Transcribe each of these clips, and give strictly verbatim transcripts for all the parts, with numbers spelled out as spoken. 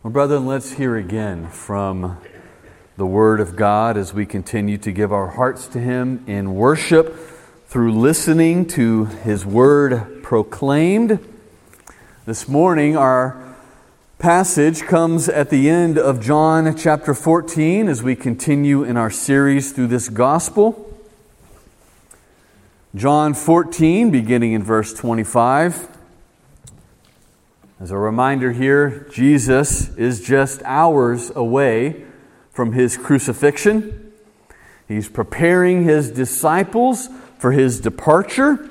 Well, brethren, let's hear again from the Word of God as we continue to give our hearts to Him in worship through listening to His Word proclaimed. This morning, our passage comes at the end of John chapter fourteen as we continue in our series through this Gospel. John fourteen, beginning in verse twenty-five. As a reminder here, Jesus is just hours away from His crucifixion. He's preparing His disciples for His departure.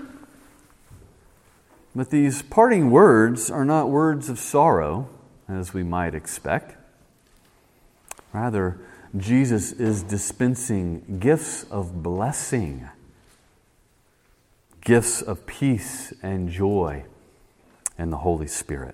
But these parting words are not words of sorrow, as we might expect. Rather, Jesus is dispensing gifts of blessing, gifts of peace and joy and the Holy Spirit.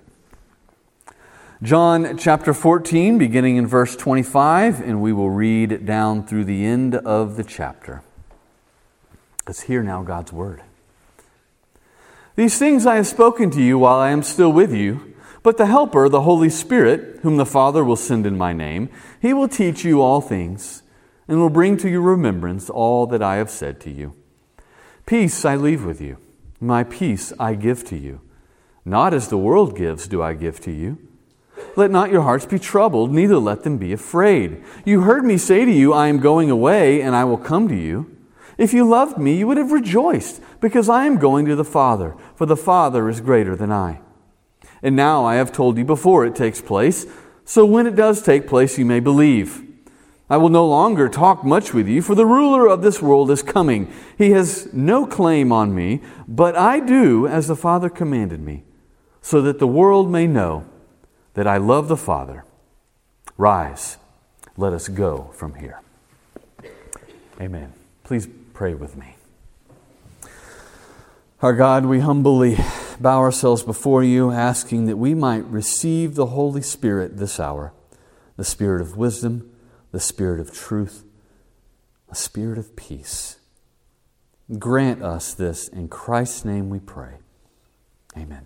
John chapter fourteen, beginning in verse twenty-five, and we will read down through the end of the chapter. Let's hear now God's Word. These things I have spoken to you while I am still with you, but the Helper, the Holy Spirit, whom the Father will send in my name, He will teach you all things, and will bring to your remembrance all that I have said to you. Peace I leave with you, my peace I give to you. Not as the world gives do I give to you. Let not your hearts be troubled, neither let them be afraid. You heard me say to you, I am going away, and I will come to you. If you loved me, you would have rejoiced, because I am going to the Father, for the Father is greater than I. And now I have told you before it takes place, so when it does take place, you may believe. I will no longer talk much with you, for the ruler of this world is coming. He has no claim on me, but I do as the Father commanded me, so that the world may know that I love the Father. Rise, let us go from here. Amen. Please pray with me. Our God, we humbly bow ourselves before you, asking that we might receive the Holy Spirit this hour, the Spirit of wisdom, the Spirit of truth, the Spirit of peace. Grant us this in Christ's name we pray. Amen.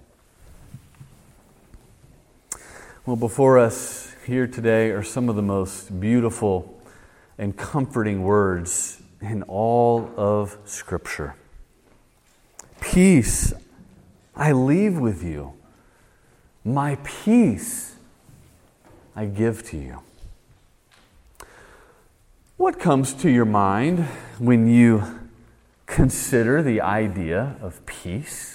Well, before us here today are some of the most beautiful and comforting words in all of Scripture. Peace I leave with you. My peace I give to you. What comes to your mind when you consider the idea of peace?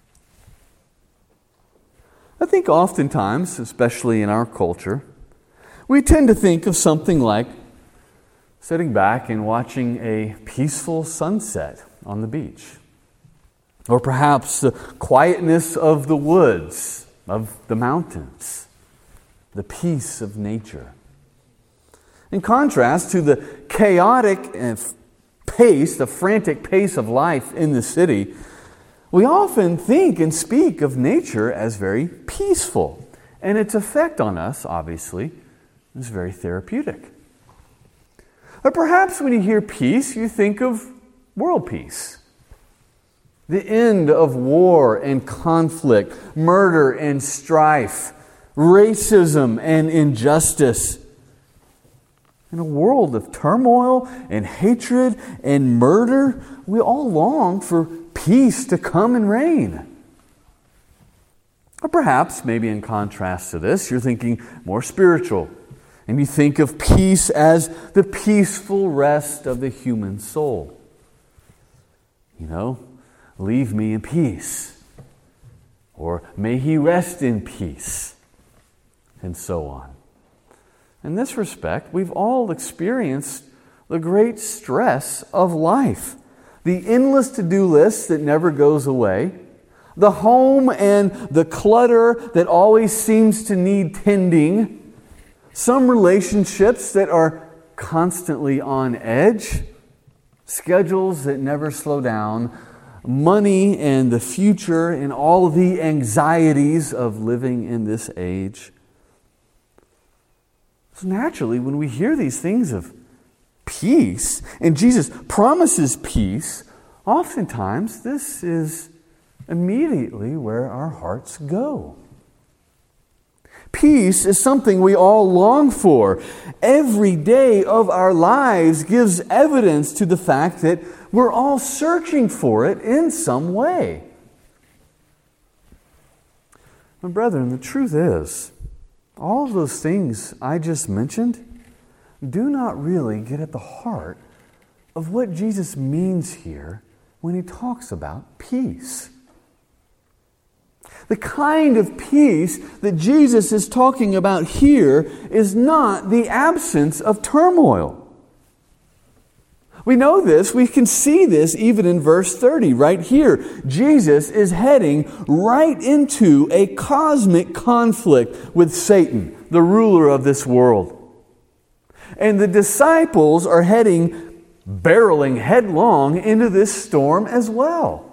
I think oftentimes, especially in our culture, we tend to think of something like sitting back and watching a peaceful sunset on the beach. Or perhaps the quietness of the woods, of the mountains, the peace of nature. In contrast to the chaotic pace, the frantic pace of life in the city, we often think and speak of nature as very peaceful. And its effect on us, obviously, is very therapeutic. Or perhaps when you hear peace, you think of world peace. The end of war and conflict, murder and strife, racism and injustice. In a world of turmoil and hatred and murder, we all long for peace to come and reign. Or perhaps, maybe in contrast to this, you're thinking more spiritual. And you think of peace as the peaceful rest of the human soul. You know, leave me in peace. Or may he rest in peace. And so on. In this respect, we've all experienced the great stress of life. The endless to-do list that never goes away. The home and the clutter that always seems to need tending. Some relationships that are constantly on edge. Schedules that never slow down. Money and the future and all the anxieties of living in this age. So naturally, when we hear these things of peace, and Jesus promises peace, oftentimes this is immediately where our hearts go. Peace is something we all long for. Every day of our lives gives evidence to the fact that we're all searching for it in some way. My brethren, the truth is, all of those things I just mentioned do not really get at the heart of what Jesus means here when he talks about peace. The kind of peace that Jesus is talking about here is not the absence of turmoil. We know this, we can see this even in verse thirty, right here. Jesus is heading right into a cosmic conflict with Satan, the ruler of this world. And the disciples are heading, barreling headlong into this storm as well.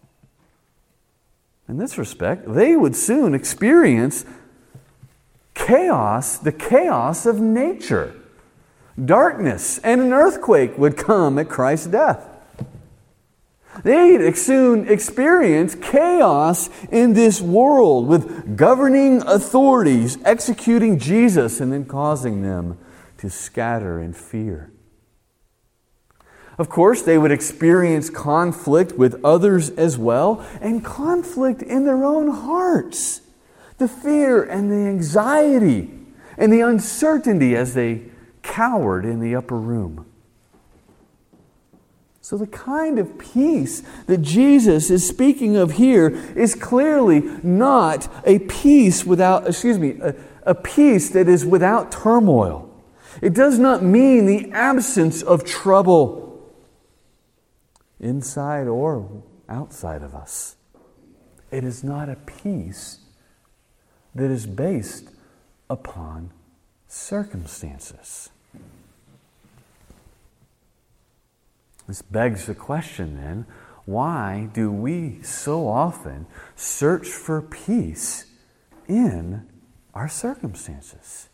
In this respect, they would soon experience chaos, the chaos of nature. Darkness and an earthquake would come at Christ's death. They'd soon experience chaos in this world with governing authorities executing Jesus and then causing them to scatter in fear. Of course, they would experience conflict with others as well, and conflict in their own hearts. The fear and the anxiety and the uncertainty as they cowered in the upper room. So the kind of peace that Jesus is speaking of here is clearly not a peace without, excuse me, a, a peace that is without turmoil. It does not mean the absence of trouble inside or outside of us. It is not a peace that is based upon circumstances. This begs the question then, why do we so often search for peace in our circumstances?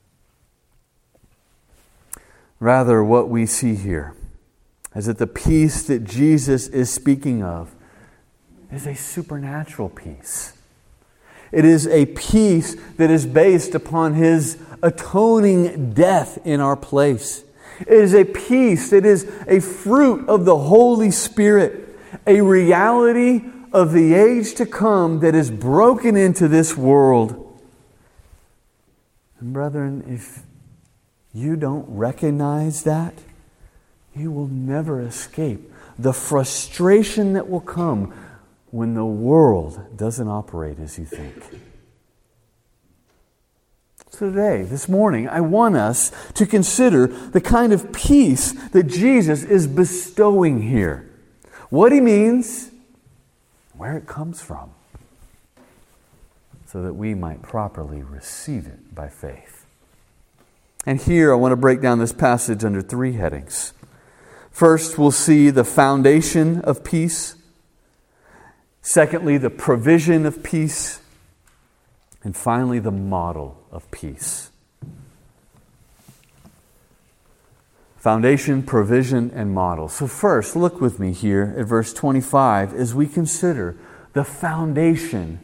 Rather, what we see here is that the peace that Jesus is speaking of is a supernatural peace. It is a peace that is based upon His atoning death in our place. It is a peace that is a fruit of the Holy Spirit, a reality of the age to come that is broken into this world. And brethren, if you don't recognize that, you will never escape the frustration that will come when the world doesn't operate as you think. So today, this morning, I want us to consider the kind of peace that Jesus is bestowing here. What He means, where it comes from, so that we might properly receive it by faith. And here I want to break down this passage under three headings. First, we'll see the foundation of peace. Secondly, the provision of peace. And finally, the model of peace. Foundation, provision, and model. So first, look with me here at verse twenty-five as we consider the foundation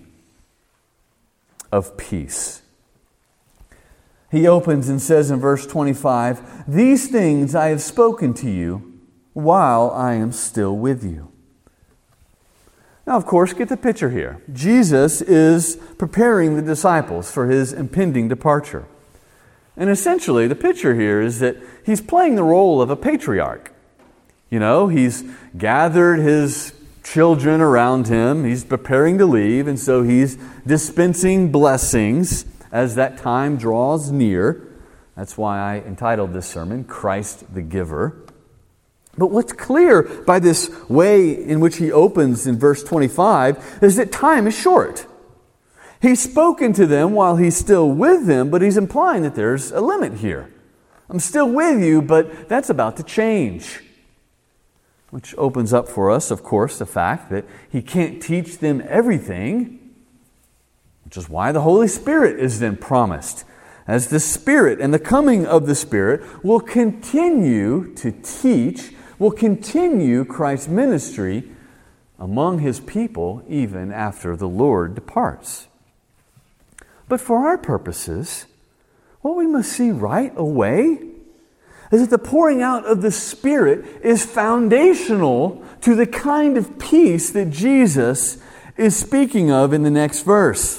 of peace. He opens and says in verse twenty-five, "These things I have spoken to you while I am still with you." Now, of course, get the picture here. Jesus is preparing the disciples for His impending departure. And essentially, the picture here is that He's playing the role of a patriarch. You know, He's gathered His children around Him. He's preparing to leave, and so He's dispensing blessings as that time draws near. That's why I entitled this sermon, Christ the Giver. But what's clear by this way in which He opens in verse twenty-five is that time is short. He's spoken to them while He's still with them, but He's implying that there's a limit here. I'm still with you, but that's about to change. Which opens up for us, of course, the fact that He can't teach them everything, which is why the Holy Spirit is then promised. As the Spirit and the coming of the Spirit will continue to teach, will continue Christ's ministry among His people even after the Lord departs. But for our purposes, what we must see right away is that the pouring out of the Spirit is foundational to the kind of peace that Jesus is speaking of in the next verse.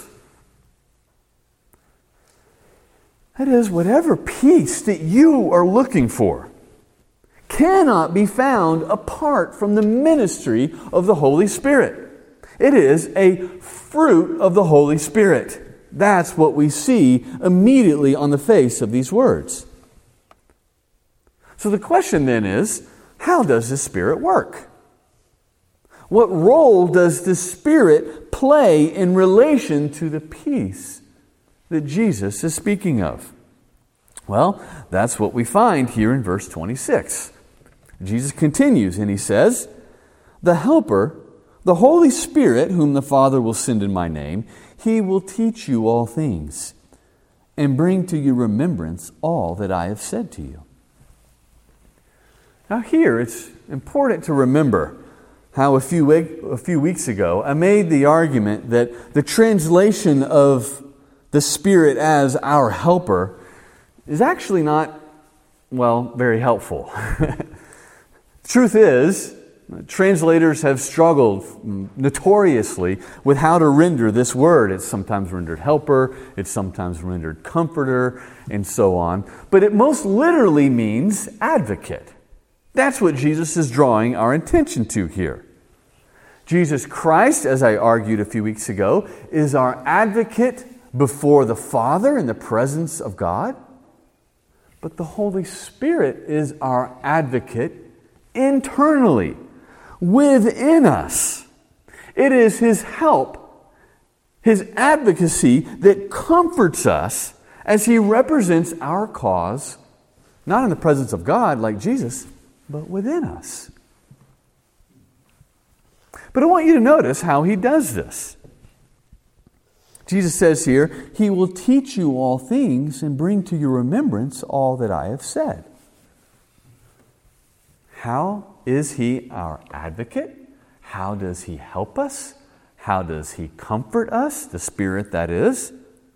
That is, whatever peace that you are looking for cannot be found apart from the ministry of the Holy Spirit. It is a fruit of the Holy Spirit. That's what we see immediately on the face of these words. So the question then is, how does the Spirit work? What role does the Spirit play in relation to the peace that Jesus is speaking of? Well, that's what we find here in verse twenty-six. Jesus continues and he says, "The Helper, the Holy Spirit, whom the Father will send in my name, He will teach you all things and bring to your remembrance all that I have said to you." Now here, it's important to remember how a few, week, a few weeks ago I made the argument that the translation of the Spirit as our helper is actually not, well, very helpful. Truth is, translators have struggled notoriously with how to render this word. It's sometimes rendered helper, it's sometimes rendered comforter, and so on. But it most literally means advocate. That's what Jesus is drawing our attention to here. Jesus Christ, as I argued a few weeks ago, is our advocate before the Father in the presence of God. But the Holy Spirit is our advocate internally, within us. It is His help, His advocacy that comforts us as He represents our cause, not in the presence of God like Jesus, but within us. But I want you to notice how He does this. Jesus says here, "He will teach you all things and bring to your remembrance all that I have said." How is He our advocate? How does He help us? How does He comfort us? The Spirit, that is.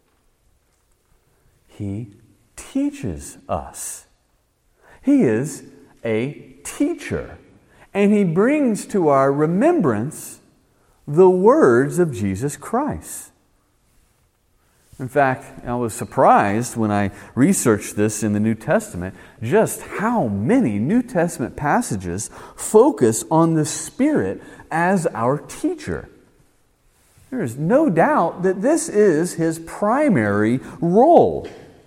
He teaches us. He is a teacher. And He brings to our remembrance the words of Jesus Christ. In fact, I was surprised when I researched this in the New Testament, just how many New Testament passages focus on the Spirit as our teacher. There is no doubt that this is His primary role.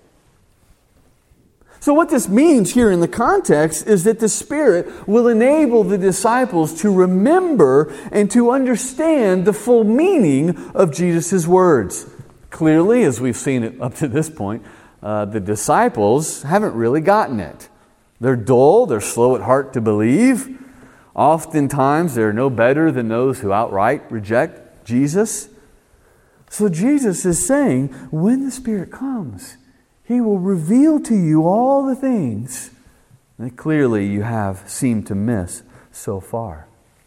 So what this means here in the context is that the Spirit will enable the disciples to remember and to understand the full meaning of Jesus' words. Clearly, as we've seen it up to this point, uh, the disciples haven't really gotten it. They're dull, they're slow at heart to believe. Oftentimes, they're no better than those who outright reject Jesus. So Jesus is saying, when the Spirit comes, He will reveal to you all the things that clearly you have seemed to miss so far.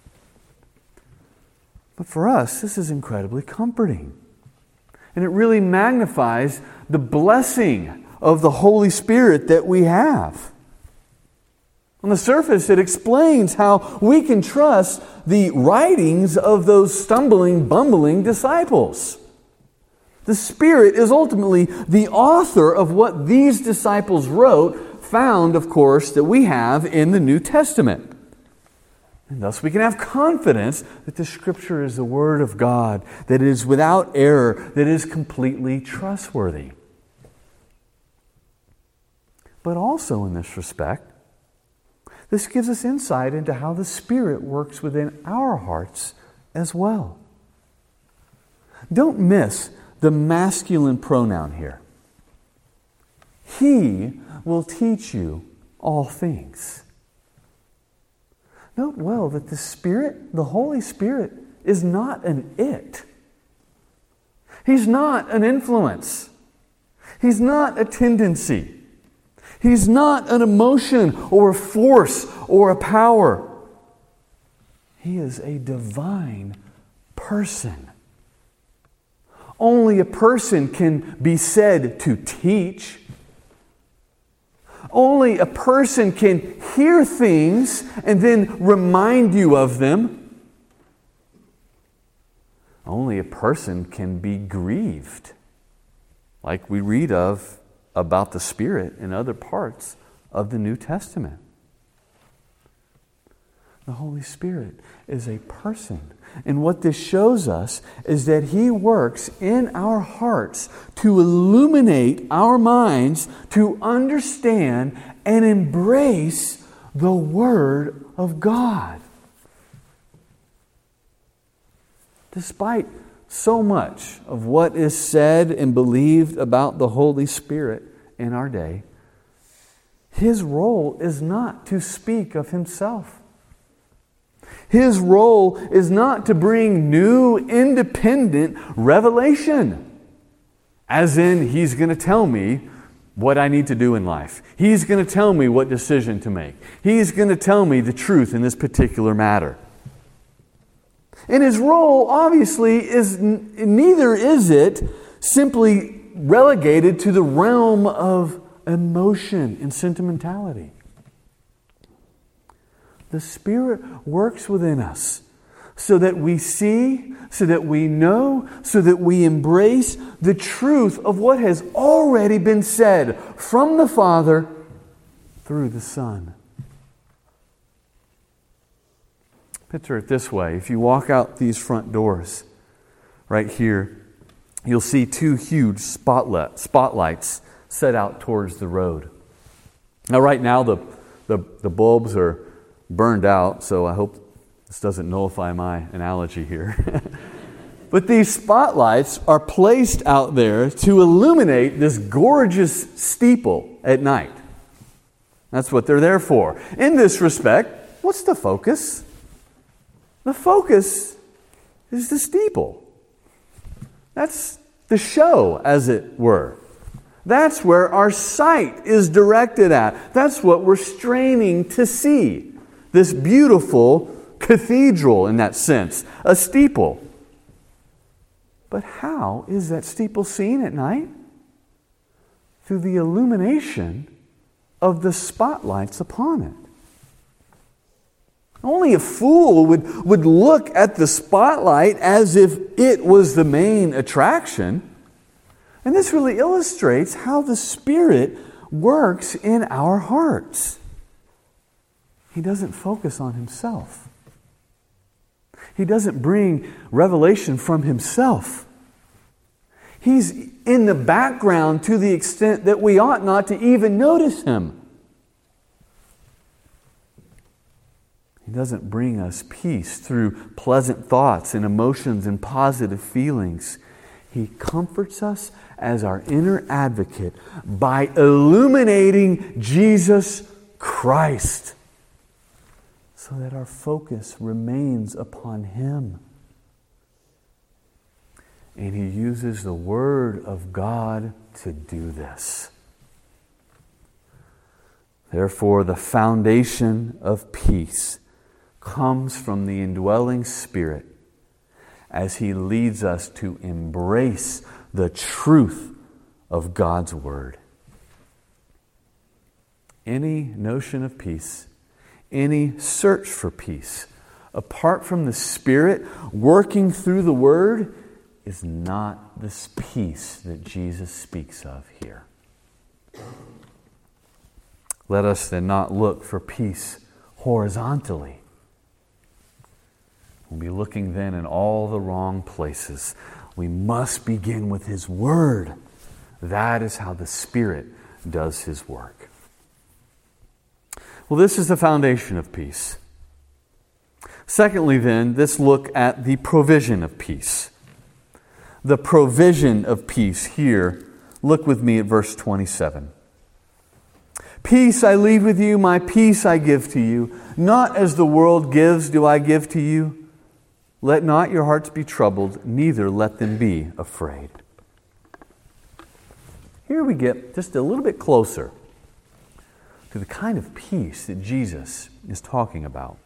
But for us, this is incredibly comforting. And it really magnifies the blessing of the Holy Spirit that we have. On the surface, it explains how we can trust the writings of those stumbling, bumbling disciples. The Spirit is ultimately the author of what these disciples wrote, found, of course, that we have in the New Testament. And thus we can have confidence that the Scripture is the Word of God, that it is without error, that it is completely trustworthy. But also in this respect, this gives us insight into how the Spirit works within our hearts as well. Don't miss the masculine pronoun here. He will teach you all things. Note well that the Spirit, the Holy Spirit, is not an it. He's not an influence. He's not a tendency. He's not an emotion or a force or a power. He is a divine person. Only a person can be said to teach. Only a person can hear things and then remind you of them. Only a person can be grieved, like we read of about the Spirit in other parts of the New Testament. The Holy Spirit is a person. And what this shows us is that He works in our hearts to illuminate our minds to understand and embrace the Word of God. Despite so much of what is said and believed about the Holy Spirit in our day, His role is not to speak of Himself. His role is not to bring new, independent revelation. As in, He's going to tell me what I need to do in life. He's going to tell me what decision to make. He's going to tell me the truth in this particular matter. And His role, obviously, is neither is it simply relegated to the realm of emotion and sentimentality. The Spirit works within us so that we see, so that we know, so that we embrace the truth of what has already been said from the Father through the Son. Picture it this way. If you walk out these front doors right here, you'll see two huge spotlight, spotlights set out towards the road. Now right now the, the, the bulbs are burned out, so I hope this doesn't nullify my analogy here. But these spotlights are placed out there to illuminate this gorgeous steeple at night. That's what they're there for. In this respect, what's the focus? The focus is the steeple. That's the show, as it were. That's where our sight is directed at. That's what we're straining to see. This beautiful cathedral, in that sense, a steeple. But how is that steeple seen at night? Through the illumination of the spotlights upon it. Only a fool would, would look at the spotlight as if it was the main attraction. And this really illustrates how the Spirit works in our hearts. He doesn't focus on Himself. He doesn't bring revelation from Himself. He's in the background to the extent that we ought not to even notice Him. He doesn't bring us peace through pleasant thoughts and emotions and positive feelings. He comforts us as our inner advocate by illuminating Jesus Christ, so that our focus remains upon Him. And He uses the Word of God to do this. Therefore, the foundation of peace comes from the indwelling Spirit as He leads us to embrace the truth of God's Word. Any notion of peace, any search for peace, apart from the Spirit working through the Word, is not this peace that Jesus speaks of here. Let us then not look for peace horizontally. We'll be looking then in all the wrong places. We must begin with His Word. That is how the Spirit does His work. Well, this is the foundation of peace. Secondly, then, let's look at the provision of peace. The provision of peace here. Look with me at verse twenty-seven. Peace I leave with you, my peace I give to you. Not as the world gives do I give to you. Let not your hearts be troubled, neither let them be afraid. Here we get just a little bit closer to the kind of peace that Jesus is talking about.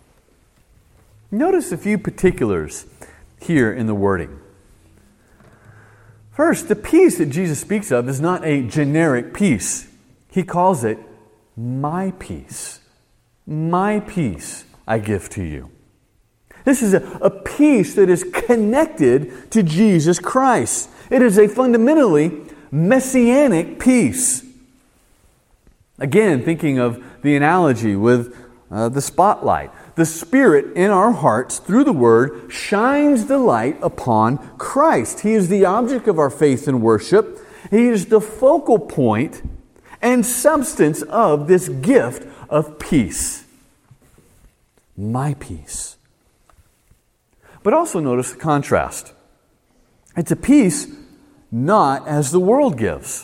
Notice a few particulars here in the wording. First, the peace that Jesus speaks of is not a generic peace. He calls it my peace. My peace I give to you. This is a, a peace that is connected to Jesus Christ. It is a fundamentally messianic peace. Again, thinking of the analogy with uh, the spotlight. The Spirit in our hearts, through the Word, shines the light upon Christ. He is the object of our faith and worship. He is the focal point and substance of this gift of peace. My peace. But also notice the contrast. It's a peace not as the world gives.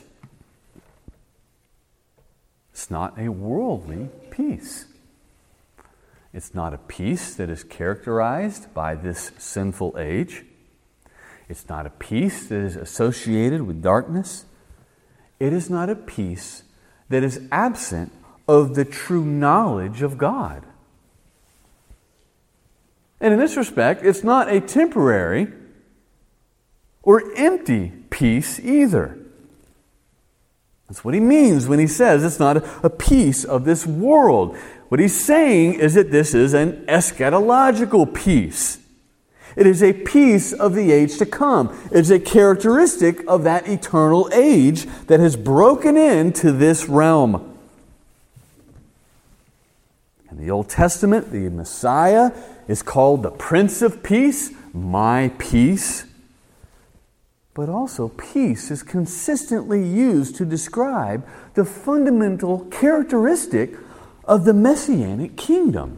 It's not a worldly peace. It's not a peace that is characterized by this sinful age. It's not a peace that is associated with darkness. It is not a peace that is absent of the true knowledge of God. And in this respect, it's not a temporary or empty peace either. That's what he means when he says it's not a peace of this world. What he's saying is that this is an eschatological peace. It is a peace of the age to come. It's a characteristic of that eternal age that has broken into this realm. In the Old Testament, the Messiah is called the Prince of Peace, my peace. But also, peace is consistently used to describe the fundamental characteristic of the Messianic kingdom.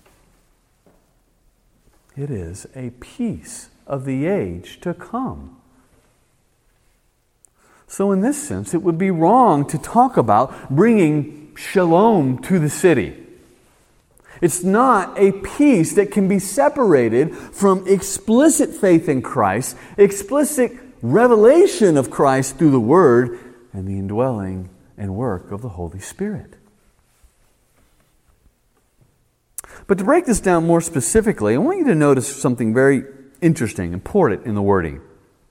It is a peace of the age to come. So in this sense, it would be wrong to talk about bringing shalom to the city. It's not a peace that can be separated from explicit faith in Christ, explicit revelation of Christ through the Word, and the indwelling and work of the Holy Spirit. But to break this down more specifically, I want you to notice something very interesting, important in the wording.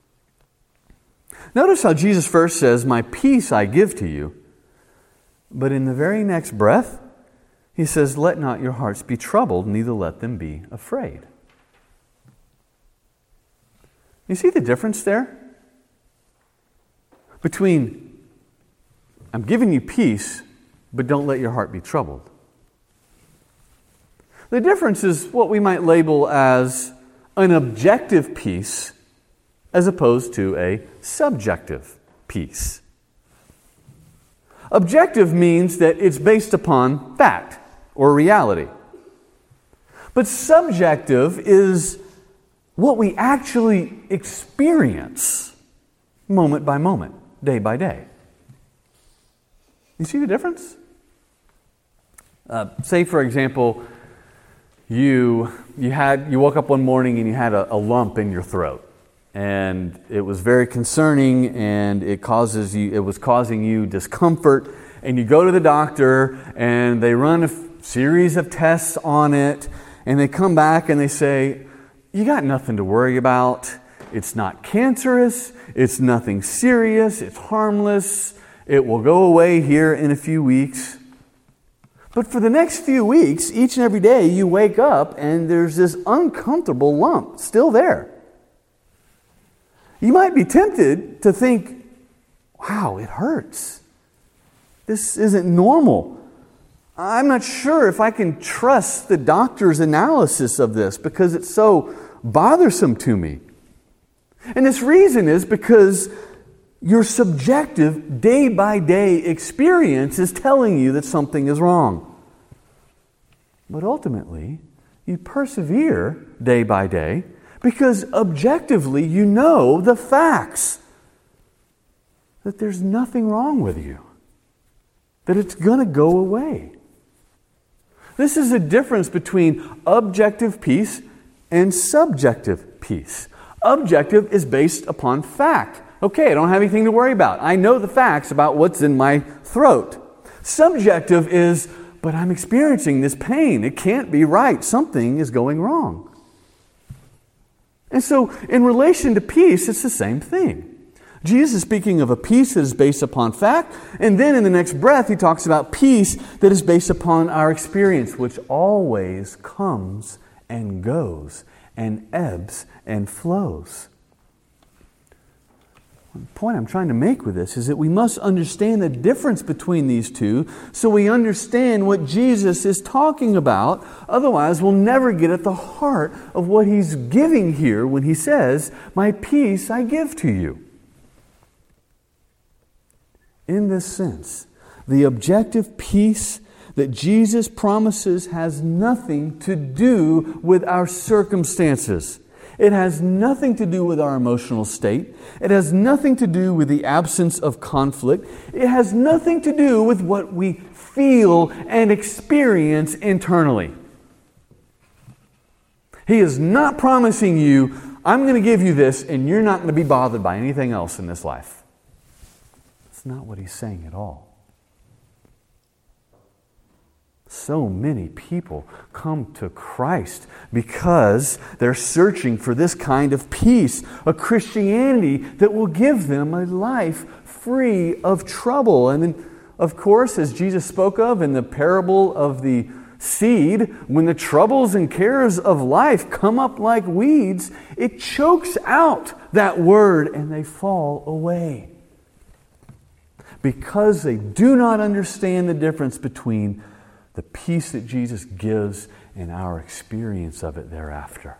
Notice how Jesus first says, "My peace I give to you," but in the very next breath, he says, "Let not your hearts be troubled, neither let them be afraid." You see the difference there? Between, I'm giving you peace, but don't let your heart be troubled. The difference is what we might label as an objective peace as opposed to a subjective peace. Objective means that it's based upon fact or reality. But subjective is what we actually experience moment by moment, day by day. You see the difference? Uh, say, for example, you you had you woke up one morning and you had a, a lump in your throat, and it was very concerning, and it causes you it was causing you discomfort, and you go to the doctor, and they run a f- series of tests on it, and they come back and they say, "You got nothing to worry about. It's not cancerous. It's nothing serious. It's harmless. It will go away here in a few weeks." But for the next few weeks, each and every day, you wake up and there's this uncomfortable lump still there. You might be tempted to think, "Wow, it hurts. This isn't normal. I'm not sure if I can trust the doctor's analysis of this because it's so bothersome to me." And this reason is because your subjective, day-by-day experience is telling you that something is wrong. But ultimately, you persevere day by day because objectively you know the facts. That there's nothing wrong with you. That it's going to go away. This is a difference between objective peace and subjective peace. Objective is based upon fact. Okay, I don't have anything to worry about. I know the facts about what's in my throat. Subjective is, but I'm experiencing this pain. It can't be right. Something is going wrong. And so, in relation to peace, it's the same thing. Jesus is speaking of a peace that is based upon fact, and then in the next breath he talks about peace that is based upon our experience, which always comes and goes and ebbs and flows. The point I'm trying to make with this is that we must understand the difference between these two so we understand what Jesus is talking about. Otherwise, we'll never get at the heart of what he's giving here when he says, "My peace I give to you." In this sense, the objective peace that Jesus promises has nothing to do with our circumstances. It has nothing to do with our emotional state. It has nothing to do with the absence of conflict. It has nothing to do with what we feel and experience internally. He is not promising you, "I'm going to give you this and you're not going to be bothered by anything else in this life." That's not what he's saying at all. So many people come to Christ because they're searching for this kind of peace, a Christianity that will give them a life free of trouble. And then, of course, as Jesus spoke of in the parable of the seed, when the troubles and cares of life come up like weeds, it chokes out that word and they fall away. Because they do not understand the difference between the peace that Jesus gives and our experience of it thereafter.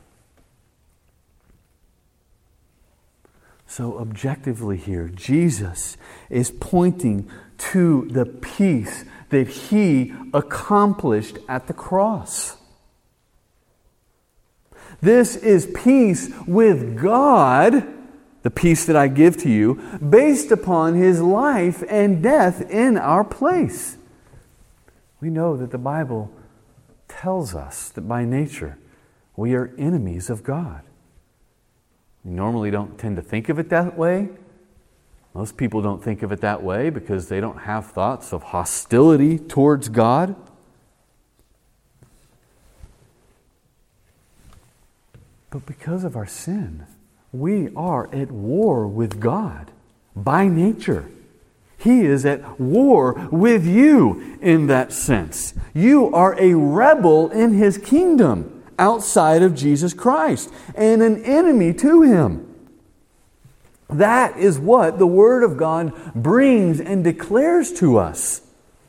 So objectively here, Jesus is pointing to the peace that He accomplished at the cross. This is peace with God, the peace that I give to you, based upon His life and death in our place. We know that the Bible tells us that by nature we are enemies of God. We normally don't tend to think of it that way. Most people don't think of it that way because they don't have thoughts of hostility towards God. But because of our sin, we are at war with God by nature. He is at war with you in that sense. You are a rebel in His kingdom outside of Jesus Christ and an enemy to Him. That is what the Word of God brings and declares to us.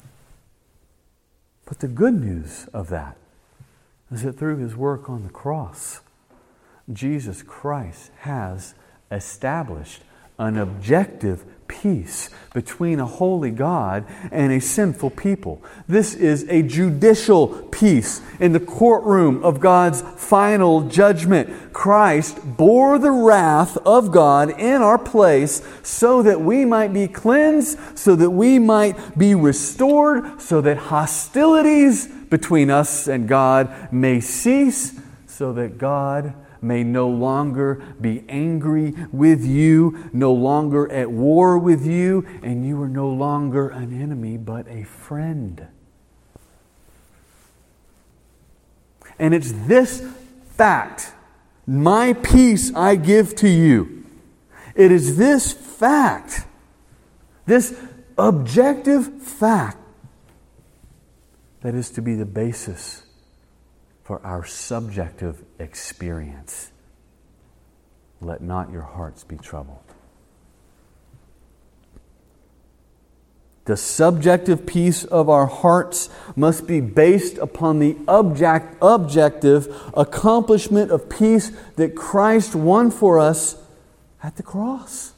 But the good news of that is that through His work on the cross, Jesus Christ has established an objective peace between a holy God and a sinful people. This is a judicial peace in the courtroom of God's final judgment. Christ bore the wrath of God in our place so that we might be cleansed, so that we might be restored, so that hostilities between us and God may cease, so that God may no longer be angry with you, no longer at war with you, and you are no longer an enemy but a friend. And it's this fact, my peace I give to you. It is this fact, this objective fact, that is to be the basis for our subjective experience. Let not your hearts be troubled. The subjective peace of our hearts must be based upon the object, objective accomplishment of peace that Christ won for us at the cross.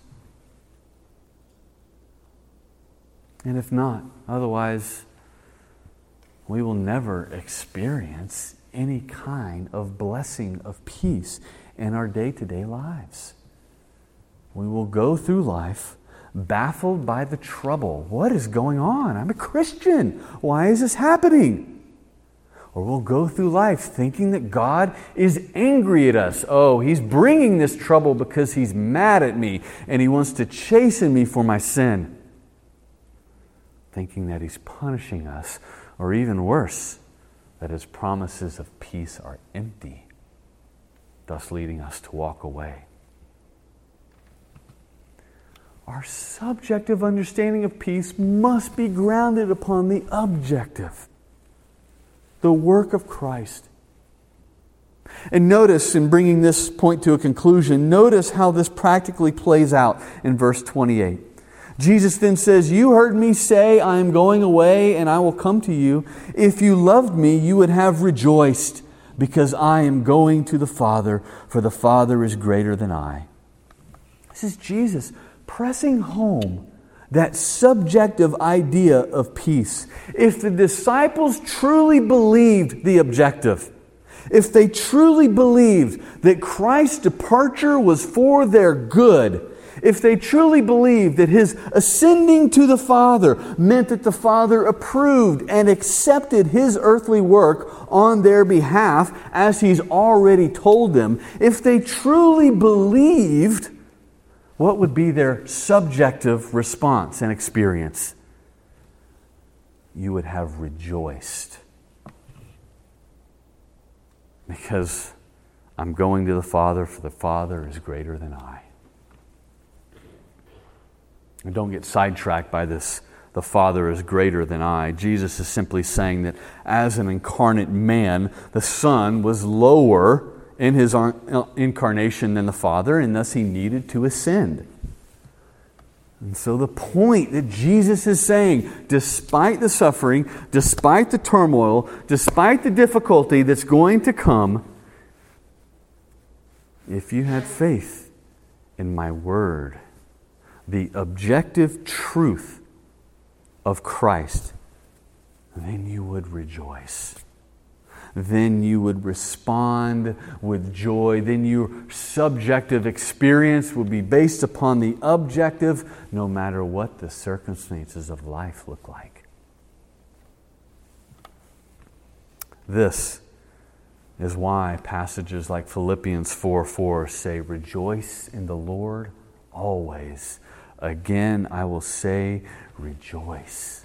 And if not, otherwise, we will never experience any kind of blessing of peace in our day-to-day lives. We will go through life baffled by the trouble. What is going on? I'm a Christian. Why is this happening? Or we'll go through life thinking that God is angry at us. Oh, He's bringing this trouble because He's mad at me and He wants to chasten me for my sin. Thinking that He's punishing us, or even worse, that His promises of peace are empty, thus leading us to walk away. our subjective understanding of peace must be grounded upon the objective, the work of Christ. And notice, in bringing this point to a conclusion, notice how this practically plays out in verse twenty-eight. Jesus then says, "You heard me say, I am going away and I will come to you. If you loved me, you would have rejoiced, because I am going to the Father, for the Father is greater than I." This is Jesus pressing home that subjective idea of peace. If the disciples truly believed the objective, if they truly believed that Christ's departure was for their good, if they truly believed that His ascending to the Father meant that the Father approved and accepted His earthly work on their behalf, as He's already told them, if they truly believed, what would be their subjective response and experience? You would have rejoiced. Because I'm going to the Father, for the Father is greater than I. And don't get sidetracked by this, the Father is greater than I. Jesus is simply saying that as an incarnate man, the Son was lower in His incarnation than the Father, and thus He needed to ascend. And so the point that Jesus is saying, despite the suffering, despite the turmoil, despite the difficulty that's going to come, if you had faith in my word, the objective truth of Christ, then you would rejoice. Then you would respond with joy. Then your subjective experience would be based upon the objective, no matter what the circumstances of life look like. This is why passages like Philippians four four say, "Rejoice in the Lord always. Again, I will say, rejoice."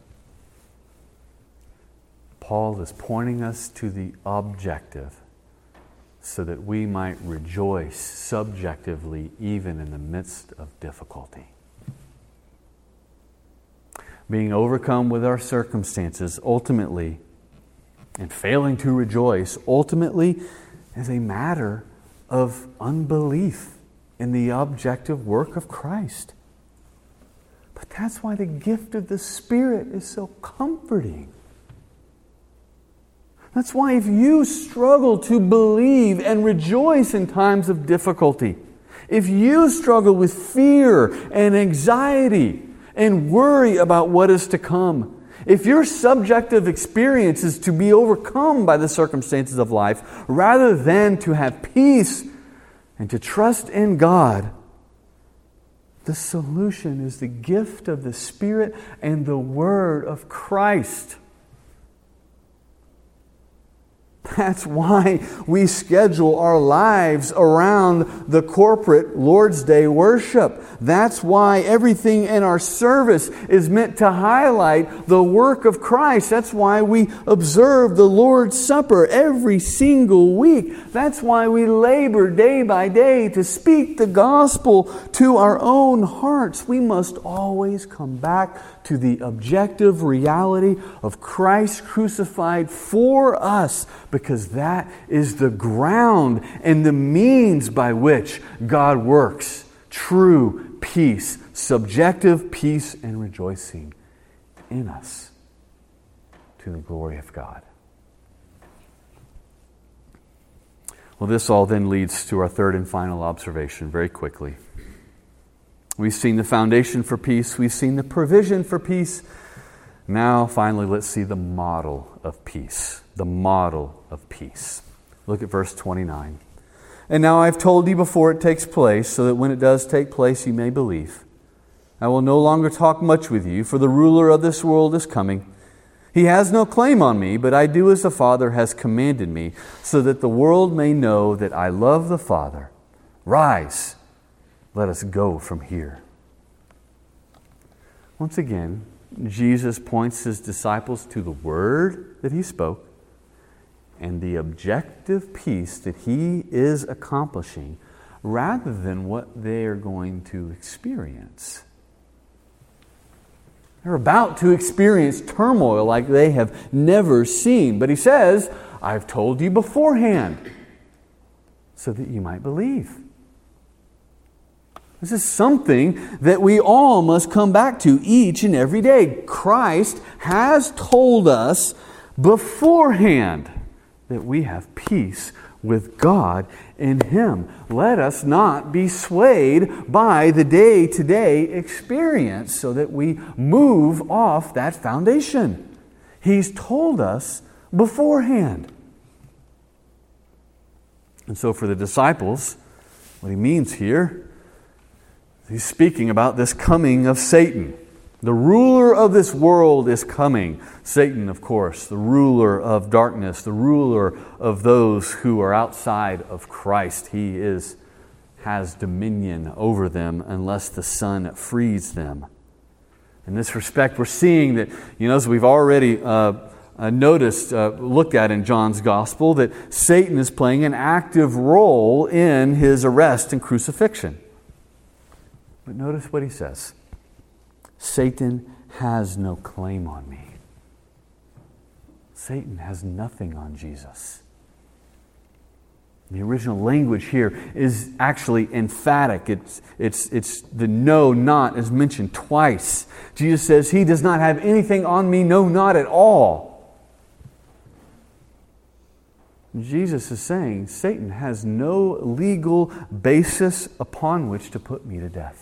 Paul is pointing us to the objective so that we might rejoice subjectively even in the midst of difficulty. Being overcome with our circumstances ultimately, and failing to rejoice ultimately, is a matter of unbelief in the objective work of Christ. But that's why the gift of the Spirit is so comforting. That's why if you struggle to believe and rejoice in times of difficulty, if you struggle with fear and anxiety and worry about what is to come, if your subjective experience is to be overcome by the circumstances of life rather than to have peace and to trust in God, the solution is the gift of the Spirit and the Word of Christ. That's why we schedule our lives around the corporate Lord's Day worship. That's why everything in our service is meant to highlight the work of Christ. That's why we observe the Lord's Supper every single week. That's why we labor day by day to speak the gospel to our own hearts. We must always come back to the objective reality of Christ crucified for us, because that is the ground and the means by which God works true peace, subjective peace and rejoicing in us to the glory of God. Well, this all then leads to our third and final observation very quickly. We've seen the foundation for peace. We've seen the provision for peace. Now, finally, let's see the model of peace. The model of peace. Look at verse twenty-nine. "And now I've told you before it takes place, so that when it does take place, you may believe. I will no longer talk much with you, for the ruler of this world is coming. He has no claim on me, but I do as the Father has commanded me, so that the world may know that I love the Father. Rise, let us go from here." Once again, Jesus points His disciples to the word that He spoke and the objective peace that He is accomplishing rather than what they are going to experience. They're about to experience turmoil like they have never seen. But he says, I've told you beforehand so that you might believe. This is something that we all must come back to each and every day. Christ has told us beforehand that we have peace with God in Him. Let us not be swayed by the day-to-day experience so that we move off that foundation. He's told us beforehand. And so for the disciples, what he means here, he's speaking about this coming of Satan. The ruler of this world is coming. Satan, of course, the ruler of darkness, the ruler of those who are outside of Christ. He is has dominion over them unless the Son frees them. In this respect, we're seeing that, you know, as we've already uh, uh, noticed, uh, looked at in John's Gospel, that Satan is playing an active role in his arrest and crucifixion. But notice what he says. Satan has no claim on me. Satan has nothing on Jesus. The original language here is actually emphatic. It's, it's, it's the no, not is mentioned twice. Jesus says, He does not have anything on me, no, not at all. Jesus is saying, Satan has no legal basis upon which to put me to death.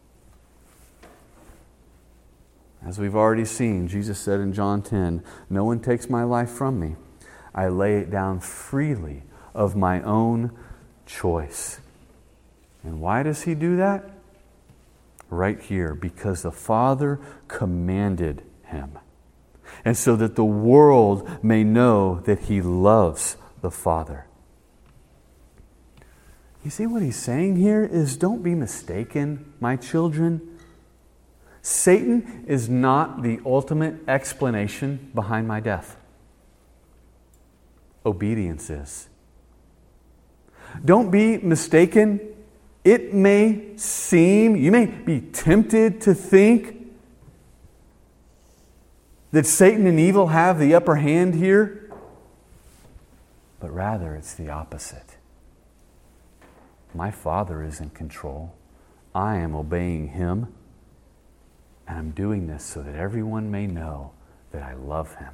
As we've already seen, Jesus said in John ten, no one takes my life from me. I lay it down freely of my own choice. And why does He do that? Right here, because the Father commanded Him. And so that the world may know that He loves the Father. You see what He's saying here is, don't be mistaken, my children. Satan is not the ultimate explanation behind my death. Obedience is. Don't be mistaken. It may seem, you may be tempted to think that Satan and evil have the upper hand here, but rather it's the opposite. My Father is in control. I am obeying Him. And I'm doing this so that everyone may know that I love Him.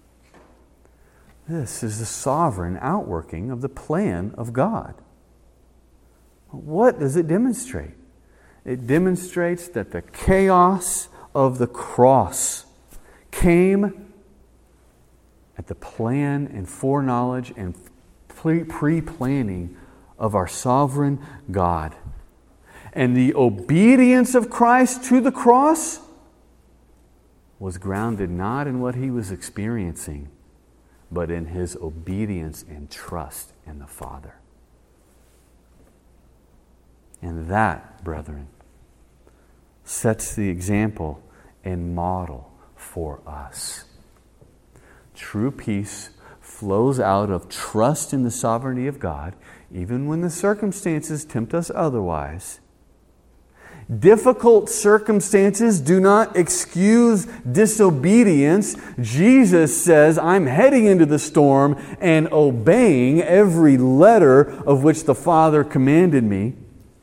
This is the sovereign outworking of the plan of God. What does it demonstrate? It demonstrates that the chaos of the cross came at the plan and foreknowledge and pre-planning of our sovereign God. And the obedience of Christ to the cross was grounded not in what He was experiencing, but in His obedience and trust in the Father. And that, brethren, sets the example and model for us. True peace flows out of trust in the sovereignty of God, even when the circumstances tempt us otherwise. Difficult circumstances do not excuse disobedience. Jesus says, I'm heading into the storm and obeying every letter of which the Father commanded me.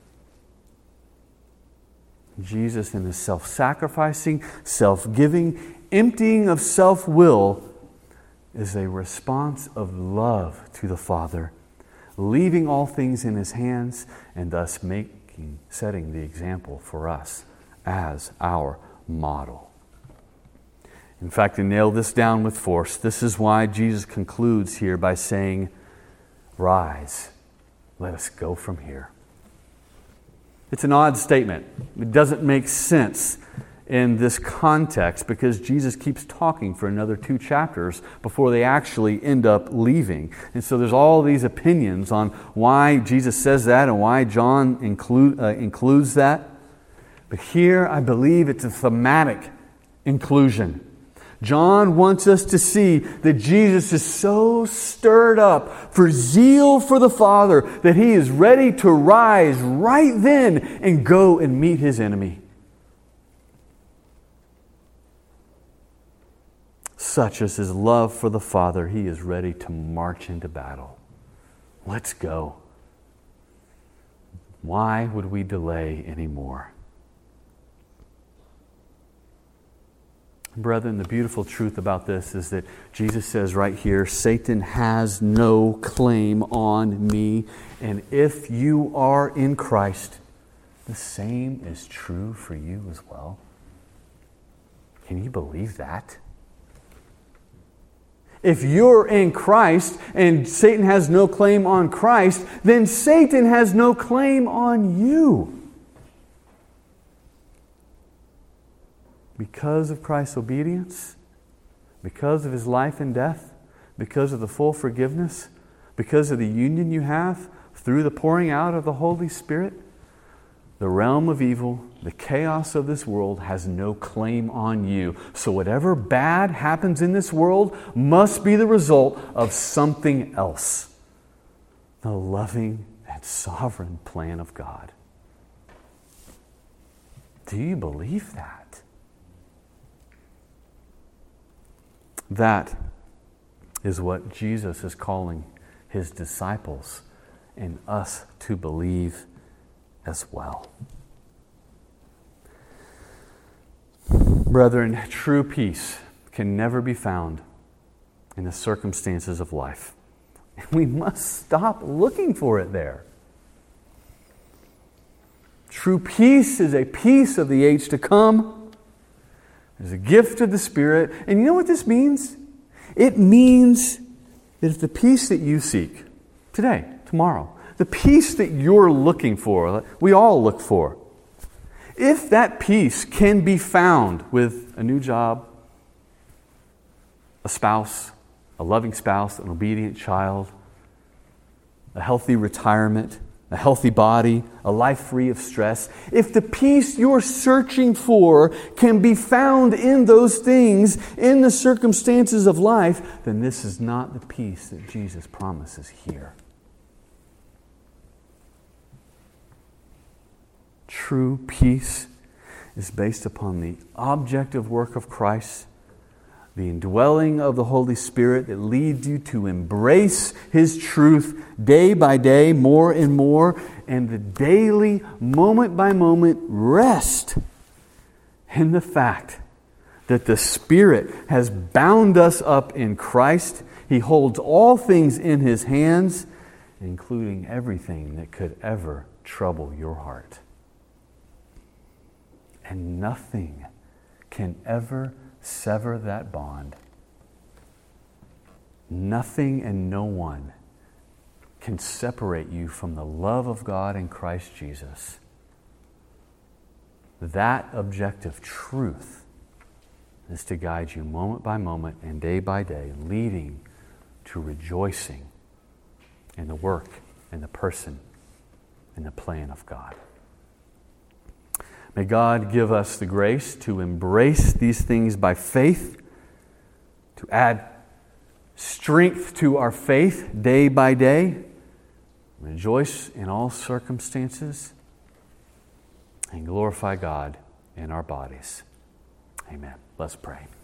Jesus, in His self-sacrificing, self-giving, emptying of self-will, is a response of love to the Father, leaving all things in His hands and thus making setting the example for us as our model. In fact, to nail this down with force, this is why Jesus concludes here by saying, rise, let us go from here. It's an odd statement. It doesn't make sense in this context because Jesus keeps talking for another two chapters before they actually end up leaving. And so there's all these opinions on why Jesus says that and why John include, uh, includes that. But here I believe it's a thematic inclusion. John wants us to see that Jesus is so stirred up for zeal for the Father that he is ready to rise right then and go and meet his enemy. Such is his love for the Father, he is ready to march into battle. Let's go. Why would we delay anymore? Brethren, the beautiful truth about this is that Jesus says right here, Satan has no claim on me. And if you are in Christ, the same is true for you as well. Can you believe that? If you're in Christ and Satan has no claim on Christ, then Satan has no claim on you. Because of Christ's obedience, because of his life and death, because of the full forgiveness, because of the union you have through the pouring out of the Holy Spirit, the realm of evil, the chaos of this world has no claim on you. So whatever bad happens in this world must be the result of something else. The loving and sovereign plan of God. Do you believe that? That is what Jesus is calling his disciples and us to believe as well. Brethren, true peace can never be found in the circumstances of life. We must stop looking for it there. True peace is a peace of the age to come. It's a gift of the Spirit. And you know what this means? It means that if the peace that you seek today, tomorrow, the peace that you're looking for, we all look for, if that peace can be found with a new job, a spouse, a loving spouse, an obedient child, a healthy retirement, a healthy body, a life free of stress. If the peace you're searching for can be found in those things, in the circumstances of life, then this is not the peace that Jesus promises here. True peace is based upon the objective work of Christ, the indwelling of the Holy Spirit that leads you to embrace His truth day by day, more and more, and the daily, moment by moment rest in the fact that the Spirit has bound us up in Christ. He holds all things in His hands, including everything that could ever trouble your heart. And nothing can ever sever that bond. Nothing and no one can separate you from the love of God in Christ Jesus. That objective truth is to guide you moment by moment and day by day, leading to rejoicing in the work and the person and the plan of God. May God give us the grace to embrace these things by faith, to add strength to our faith day by day, rejoice in all circumstances, and glorify God in our bodies. Amen. Let's pray.